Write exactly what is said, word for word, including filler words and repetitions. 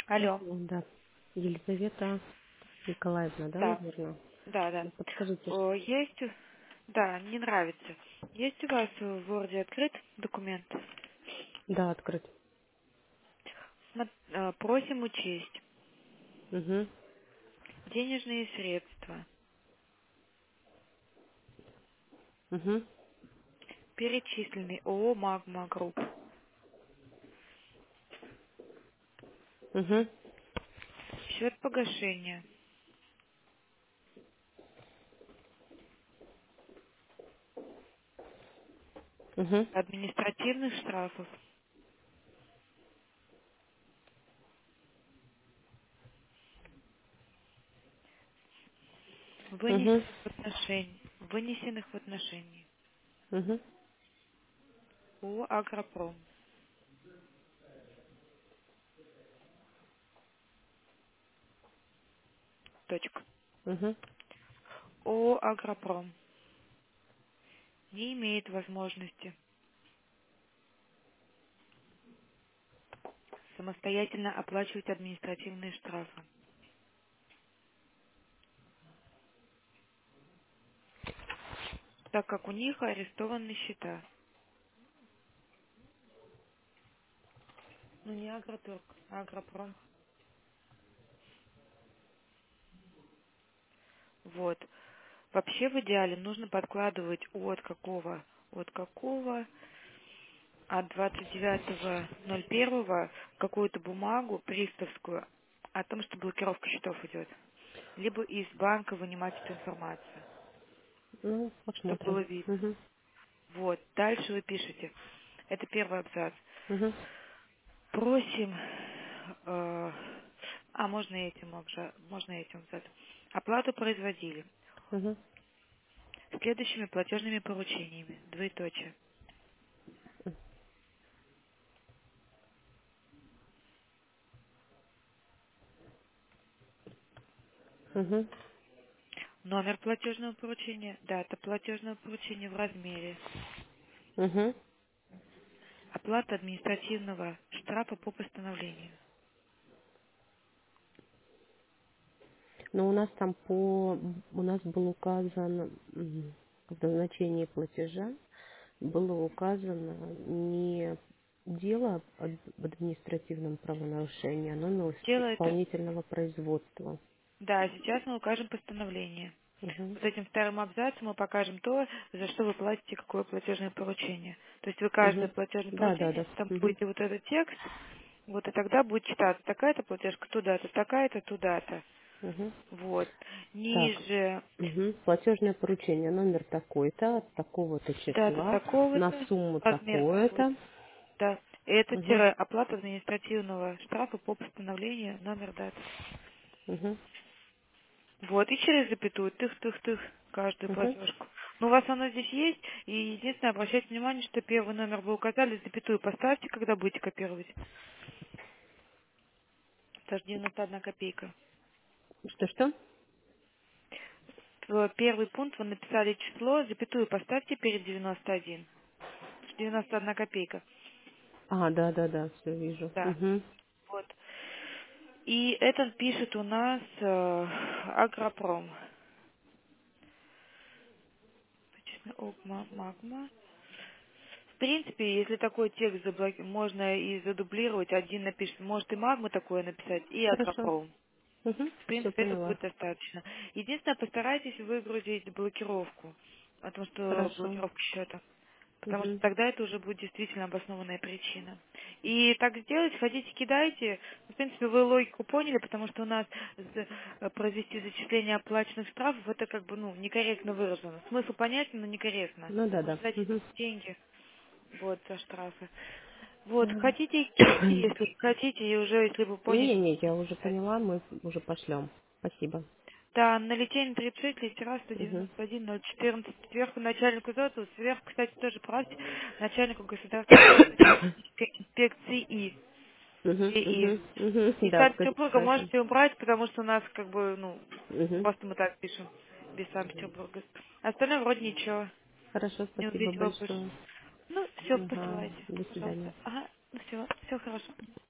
Алло. Алло, да. Елизавета Николаевна, да, Да, наверное? да, да. Ну, подскажите. ш- О, есть, у- да, не нравится. Есть у вас в Word открыт документ? Да, открыть. Смо- э, Просим учесть Угу, денежные средства, угу, перечисленные ООО «Магма Групп», угу, счет погашения, угу, административных штрафов, угу, вынесенных в отношении, вынесенных в отношении угу, ООО «Агропром». Точка. угу, ООО «Агропром» не имеет возможности самостоятельно оплачивать административные штрафы, так как у них арестованы счета. Ну, не Агроторг, а Агропром. Вот. Вообще в идеале нужно подкладывать от какого, от какого, от двадцать девятого ноль первого какую-то бумагу приставскую о том, что блокировка счетов идет. Либо из банка вынимать эту информацию, Ну, чтобы посмотрим. было видно. Угу, Вот. Дальше вы пишете. Это первый абзац. угу, Просим, э, а можно этим, также, можно этим абзацем. Оплату производили угу, следующими платежными поручениями. Двоеточие. угу, Номер платежного поручения, дата платежного поручения в размере, угу. оплата административного штрафа по постановлению. Но у нас там по... У нас был указан м, в назначении платежа было указано не дело об административном правонарушении, а номер Дело это, исполнительного производства. да, сейчас мы укажем постановление. Угу. Вот этим вторым абзацем мы покажем то, за что вы платите какое платежное поручение. То есть вы каждое Угу. платежное Да, да, поручение, да. там Угу. будете вот этот текст, вот и тогда будет читаться такая-то платежка туда-то, такая-то туда-то. Угу. Вот. Так. Ниже Угу. Платежное поручение номер такой-то, от такого-то дата числа, на такого-то, сумму размер такой. такое-то. Да, это Угу. тире оплата административного штрафа по постановлению номер дата. Угу. Вот, и через запятую, тых-тых-тых, каждую Угу. платежку. Но у вас оно здесь есть, и единственное, обращайте внимание, что первый номер вы указали, запятую поставьте, когда будете копировать. Это же девяносто одна копейка. Что-что? В первый пункт вы написали число, запятую поставьте перед девяносто один. девяносто одна копейка. А, да, да, да, все вижу. Да, Угу. вот. И это пишет у нас э, Агропром. Точно, Огма, Магма. В принципе, если такой текст заблоки... можно и задублировать, один напишет, может и Магма такое написать, и Хорошо. Агропром. Угу. В Все принципе, это поняла. будет достаточно. Единственное, постарайтесь выгрузить блокировку, потому что Хорошо. блокировка счета. Потому что Угу. тогда это уже будет действительно обоснованная причина. И так сделать, хотите, кидайте. В принципе, вы логику поняли, потому что у нас за- э, произвести зачисление оплаченных штрафов, это как бы, ну, некорректно выражено. Смысл понятен, но некорректно. Ну да, Потому да. что дать Угу. деньги, вот, за штрафы. Вот, хотите, киньте, если хотите, и уже, если вы поняли, Не-не-не, я уже поняла, мы уже пошлем. Спасибо. да, на Литейной тридцать шесть, литера сто Угу. девяносто один ноль четырнадцать. Сверху начальнику ЗОТу, сверху, кстати, тоже правьте, начальнику государственной экологической инспекции И. Угу, ИИ. угу, угу. Из Да, Санкт-Петербурга скажем. можете убрать, потому что у нас как бы, ну, Угу. просто мы так пишем, без Санкт-Петербурга. Остальное вроде ничего, Хорошо, не спасибо увидела больше. большое. Ну, все, Ага, посылайте, до свидания. пожалуйста. Ага, ну все, все хорошо.